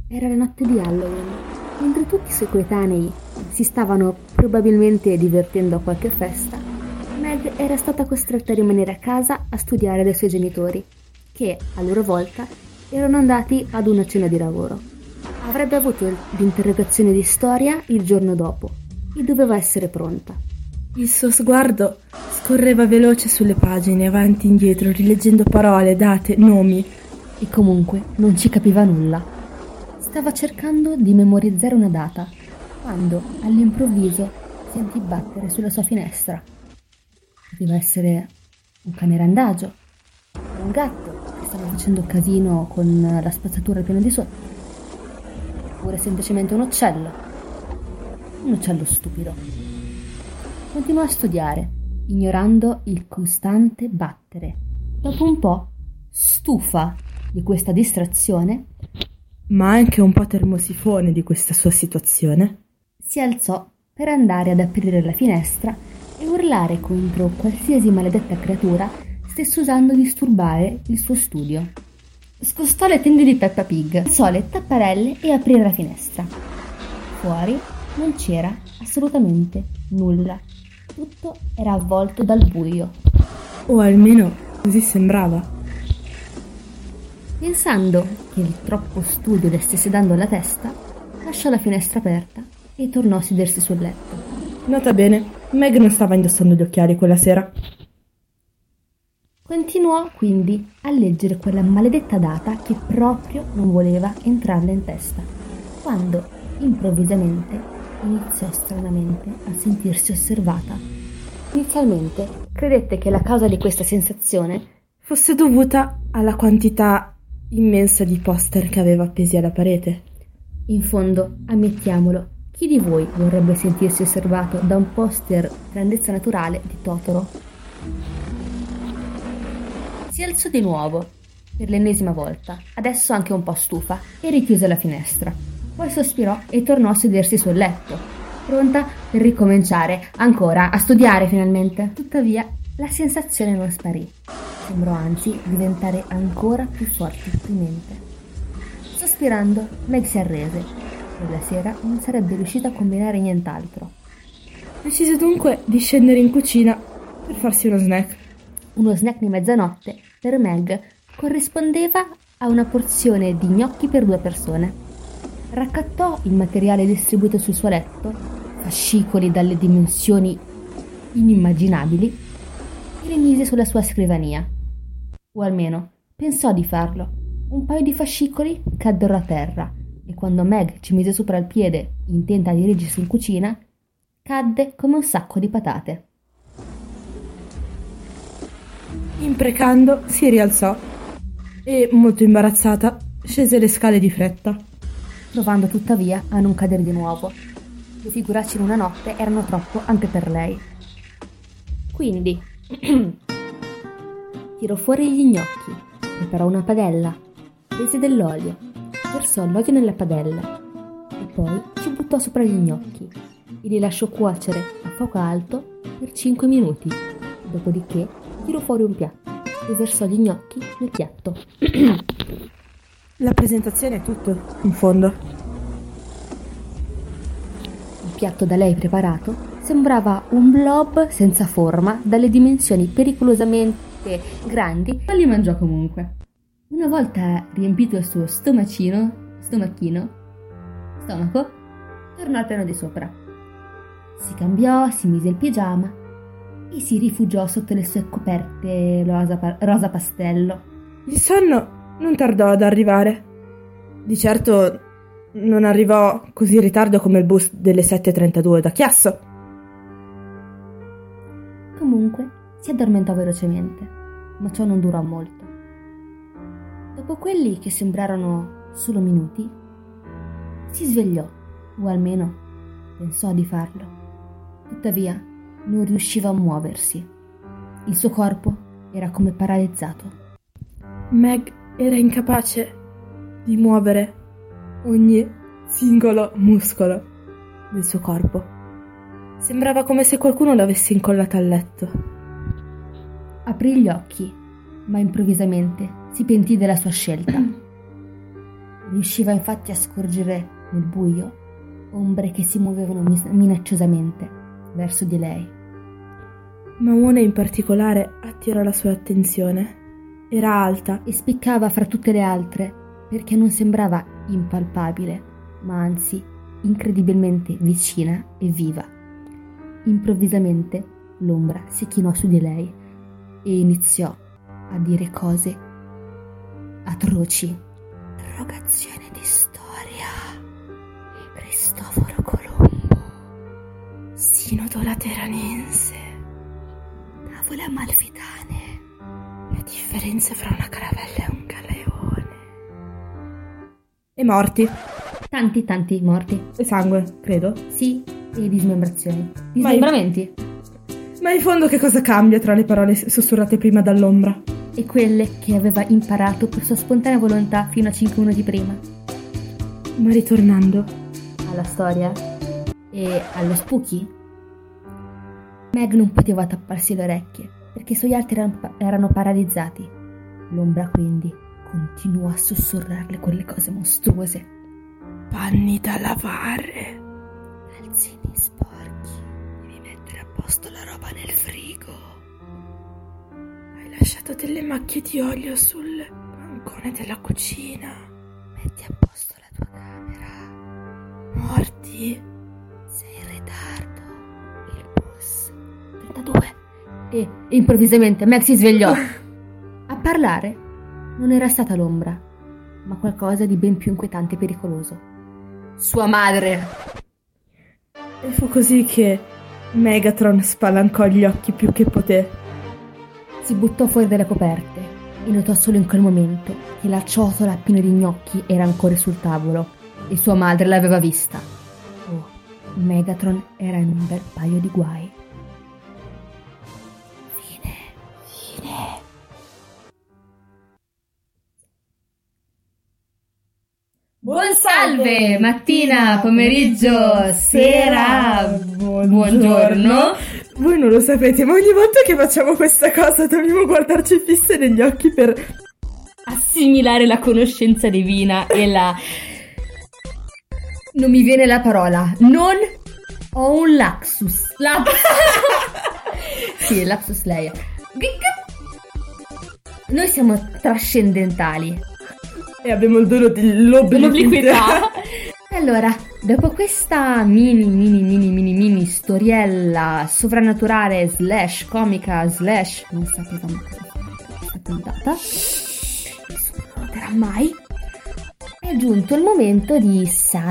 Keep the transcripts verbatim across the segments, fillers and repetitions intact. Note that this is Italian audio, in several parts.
Era la notte di Halloween, mentre tutti i suoi coetanei si stavano probabilmente divertendo a qualche festa. Meg era stata costretta a rimanere a casa a studiare dai suoi genitori, che, a loro volta, erano andati ad una cena di lavoro. Avrebbe avuto l'interrogazione di storia il giorno dopo e doveva essere pronta. Il suo sguardo scorreva veloce sulle pagine, avanti e indietro, rileggendo parole, date, nomi. E comunque non ci capiva nulla. Stava cercando di memorizzare una data, quando, all'improvviso, sentì battere sulla sua finestra. Poteva essere un cane randagio, un gatto che stava facendo casino con la spazzatura piena di sotto, oppure semplicemente un uccello. Un uccello stupido. Continuò a studiare, ignorando il costante battere. Dopo un po', stufa di questa distrazione, ma anche un po' termosifone di questa sua situazione, si alzò per andare ad aprire la finestra e urlare contro qualsiasi maledetta creatura stesse usando a disturbare il suo studio. Scostò le tende di Peppa Pig, alzò le tapparelle e aprì la finestra. Fuori non c'era assolutamente nulla. Tutto era avvolto dal buio. O almeno così sembrava. Pensando che il troppo studio le stesse dando alla testa, lasciò la finestra aperta e tornò a sedersi sul letto. Nota bene, Meg non stava indossando gli occhiali quella sera. Continuò quindi a leggere quella maledetta data che proprio non voleva entrarle in testa, quando improvvisamente iniziò stranamente a sentirsi osservata. Inizialmente credette che la causa di questa sensazione fosse dovuta alla quantità immensa di poster che aveva appesi alla parete. In fondo, ammettiamolo, chi di voi vorrebbe sentirsi osservato da un poster grandezza naturale di Totoro? Si alzò di nuovo, per l'ennesima volta, adesso anche un po' stufa, e richiuse la finestra. Poi sospirò e tornò a sedersi sul letto, pronta per ricominciare ancora a studiare finalmente. Tuttavia, la sensazione non sparì. Sembrò anzi diventare ancora più forte e opprimente. Sospirando, Meg si arrese. Quella sera non sarebbe riuscita a combinare nient'altro. Decise dunque di scendere in cucina per farsi uno snack. Uno snack di mezzanotte, per Meg, corrispondeva a una porzione di gnocchi per due persone. Raccattò il materiale distribuito sul suo letto, fascicoli dalle dimensioni inimmaginabili, e li mise sulla sua scrivania. O almeno pensò di farlo. Un paio di fascicoli caddero a terra e quando Meg ci mise sopra il piede, intenta a dirigersi in cucina, cadde come un sacco di patate. Imprecando, si rialzò e, molto imbarazzata, scese le scale di fretta, provando tuttavia a non cadere di nuovo. Due figuracce in una notte erano troppo anche per lei. Quindi tirò fuori gli gnocchi, preparò una padella, prese dell'olio, versò l'olio nella padella e poi ci buttò sopra gli gnocchi e li lasciò cuocere a fuoco alto per cinque minuti. Dopodiché tirò fuori un piatto e versò gli gnocchi nel piatto. La presentazione è tutto, in fondo. Il piatto da lei preparato sembrava un blob senza forma dalle dimensioni pericolosamente grandi, ma li mangiò comunque. Una volta riempito il suo stomacino, stomachino, stomaco, tornò al piano di sopra. Si cambiò, si mise il pigiama e si rifugiò sotto le sue coperte rosa, rosa pastello. Il sonno non tardò ad arrivare. Di certo non arrivò così in ritardo come il bus delle sette e trentadue da Chiasso. Comunque si addormentò velocemente, ma ciò non durò molto. Dopo quelli che sembrarono solo minuti, si svegliò, o almeno pensò di farlo. Tuttavia non riusciva a muoversi. Il suo corpo era come paralizzato. Meg era incapace di muovere ogni singolo muscolo del suo corpo. Sembrava come se qualcuno l'avesse incollata al letto. Aprì gli occhi, ma improvvisamente si pentì della sua scelta. Riusciva infatti a scorgere nel buio ombre che si muovevano minacciosamente verso di lei. Ma una in particolare attirò la sua attenzione. Era alta e spiccava fra tutte le altre perché non sembrava impalpabile, ma anzi incredibilmente vicina e viva. Improvvisamente l'ombra si chinò su di lei e iniziò a dire cose atroci. Interrogazione di storia. Cristoforo Colombo. Sinodo Lateranense. Tavole amalfitane. La differenza fra una caravella e un galeone. E morti. Tanti, tanti morti. E sangue, credo. Sì, e dismembrazioni. Dismembramenti. Ma in fondo che cosa cambia tra le parole sussurrate prima dall'ombra? E quelle che aveva imparato per sua spontanea volontà fino a cinque minuti prima. Ma ritornando alla storia e allo spooky, Meg non poteva tapparsi le orecchie perché i suoi arti erano, erano paralizzati. L'ombra quindi continuò a sussurrarle quelle cose mostruose. Panni da lavare. Calzini sporchi. Devi mettere a posto la roba nel frigo. Hai lasciato delle macchie di olio sul bancone della cucina. Metti a posto la tua camera. Morti. Sei in ritardo. Il bus. trentadue. E improvvisamente Meg si svegliò. A parlare non era stata l'ombra, ma qualcosa di ben più inquietante e pericoloso. Sua madre. E fu così che Megatron spalancò gli occhi più che poté. Si buttò fuori dalle coperte e notò solo in quel momento che la ciotola piena di gnocchi era ancora sul tavolo e sua madre l'aveva vista. Oh, Megatron era in un bel paio di guai. Fine. Fine. Buon salve, mattina, pomeriggio, sera, buongiorno. buongiorno. Voi non lo sapete, ma ogni volta che facciamo questa cosa dobbiamo guardarci fisse negli occhi per assimilare la conoscenza divina e la... Non mi viene la parola. Non ho un lapsus. La... sì, lapsus lei. Noi siamo trascendentali. E abbiamo il dono dell'obliquità. Allora, dopo questa mini mini mini mini mini storiella sovrannaturale slash comica slash non sapevamo cosa fare questa puntata, nessuno noterà mai, è giunto il momento di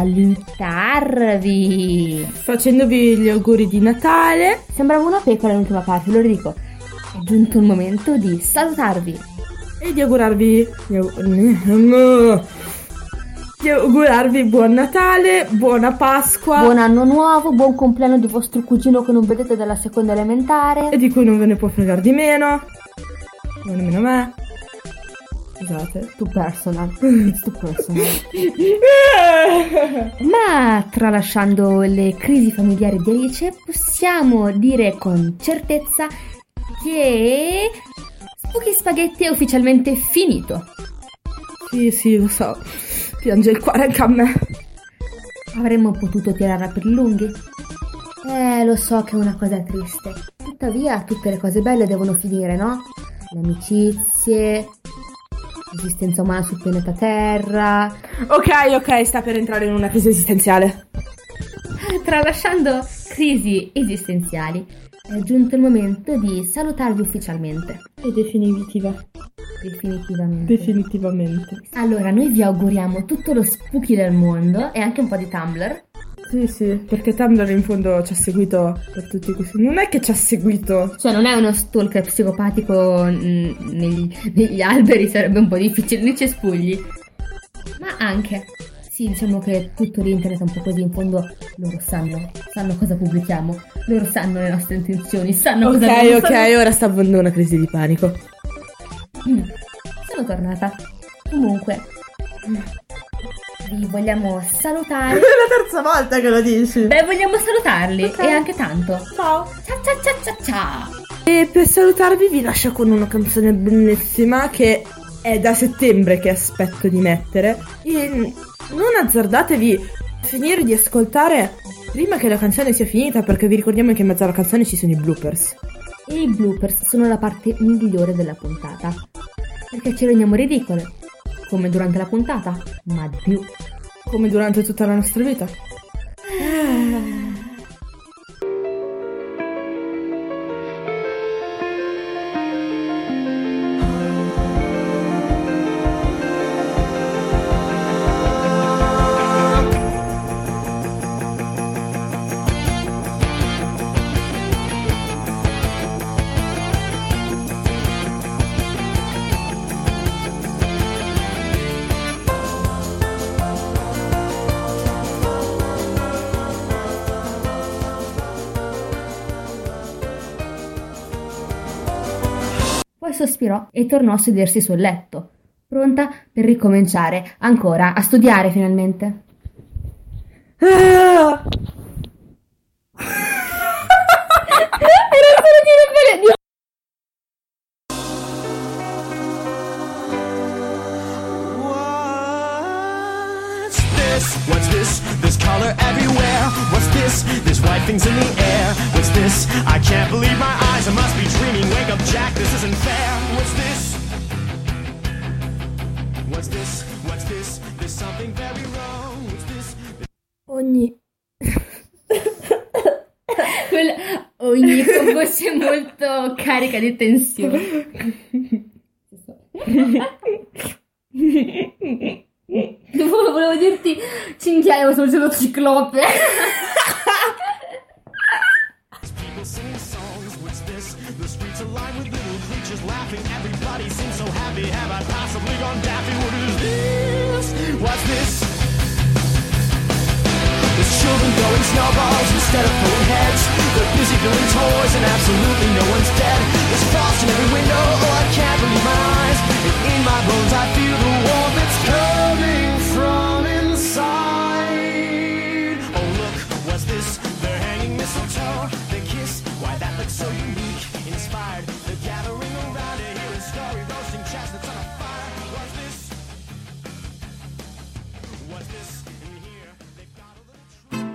salutarvi facendovi gli auguri di Natale. Sembrava una pecora nell'ultima parte, lo ridico. È giunto il momento di salutarvi e di augurarvi di augurarvi buon Natale, buona Pasqua, buon anno nuovo, buon compleanno di vostro cugino che non vedete dalla seconda elementare e di cui non ve ne può fregare di meno, non nemmeno me. Scusate, too personal, it's too personal. Ma tralasciando le crisi familiari di Alice, possiamo dire con certezza che Spooky Spaghetti è ufficialmente finito. Sì, sì, lo so. Piange il cuore anche a me. Avremmo potuto tirarla per i lunghi. Eh, lo so che è una cosa triste. Tuttavia, tutte le cose belle devono finire, no? Le amicizie, l'esistenza umana sul pianeta Terra. Ok, ok, sta per entrare in una crisi esistenziale. Tralasciando crisi esistenziali, è giunto il momento di salutarvi ufficialmente. E definitiva. Definitivamente. Definitivamente. Allora, noi vi auguriamo tutto lo spooky del mondo e anche un po' di Tumblr. Sì, sì, perché Tumblr in fondo ci ha seguito per tutti questi... Non è che ci ha seguito. Cioè, non è uno stalker psicopatico mh, negli, negli alberi, sarebbe un po' difficile, nei cespugli. Ma anche... Sì, diciamo che tutto l'internet è un po' così, in fondo loro sanno, sanno cosa pubblichiamo, loro sanno le nostre intenzioni, sanno okay, cosa... Ok, ok, fanno... ora sta avendo una crisi di panico. Mm, sono tornata. Comunque, vi vogliamo salutare. È la terza volta che lo dici. Beh, vogliamo salutarli, okay. E anche tanto. Ciao. Ciao ciao ciao ciao ciao. E per salutarvi vi lascio con una canzone bellissima che è da settembre che aspetto di mettere e non azzardatevi a finire di ascoltare prima che la canzone sia finita, perché vi ricordiamo che in mezzo alla canzone ci sono i bloopers. E i bloopers sono la parte migliore della puntata, perché ci rendiamo ridicole, come durante la puntata, ma di più, come durante tutta la nostra vita. Poi sospirò e tornò a sedersi sul letto, pronta per ricominciare ancora a studiare finalmente. Ah! Era solo di di... What's this? This color everywhere. What's this? There's white things in the air. What's this? I can't believe my eyes. I must be dreaming. Wake up, Jack. This isn't fair. What's this? What's this? What's this? There's something very wrong. What's this? Ogni... Quella... Ogni voce molto carica di tensione. Volevo dirti cinghiale, ma sono dicendo ciclope. People singing songs. What's this? The streets are lined with little creatures laughing. Everybody seems so happy. Have I possibly gone daffy? What is this? What's this? There's children throwing snowballs instead of throwing heads. They're busy building toys and absolutely no one's dead. There's frost in every window. Oh, I can't believe my eyes. And in my bones I feel the warmth that's coming from inside. Oh look, what's this? They're hanging mistletoe. They kiss, why that looks so unique. Inspired, they're gathering around it. Hearing story, roasting chestnuts on a fire. What's this? What's this? In here, they've got a little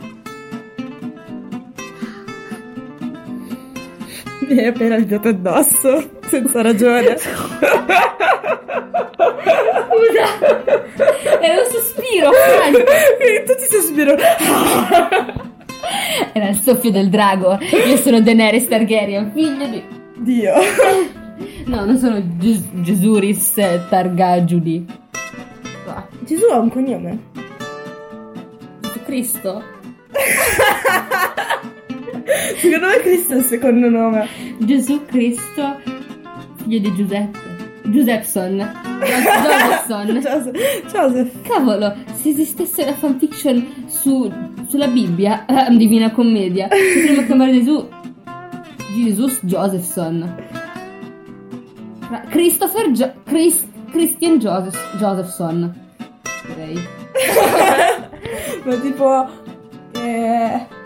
Mi hai appena ridato addosso, senza ragione. Scusa, era un sospiro. E tutti sospiro. Era il soffio del drago. Io sono Daenerys Targaryen, figlio di... Dio. No, non sono Ges- Gesuris Targaryen. Gesù ha un cognome. Gesù Cristo? Secondo me Cristo è il secondo nome. Gesù Cristo, figlio di Giuseppe. Giuseppson. Josephson. Joseph. Joseph. Cavolo, se esistesse una fanfiction su, sulla Bibbia, eh, Divina Commedia, potremmo chiamare Gesù Jesus Josephson. Christopher jo- Chris- Christian Joseph- Josephson, direi. Ma tipo eh,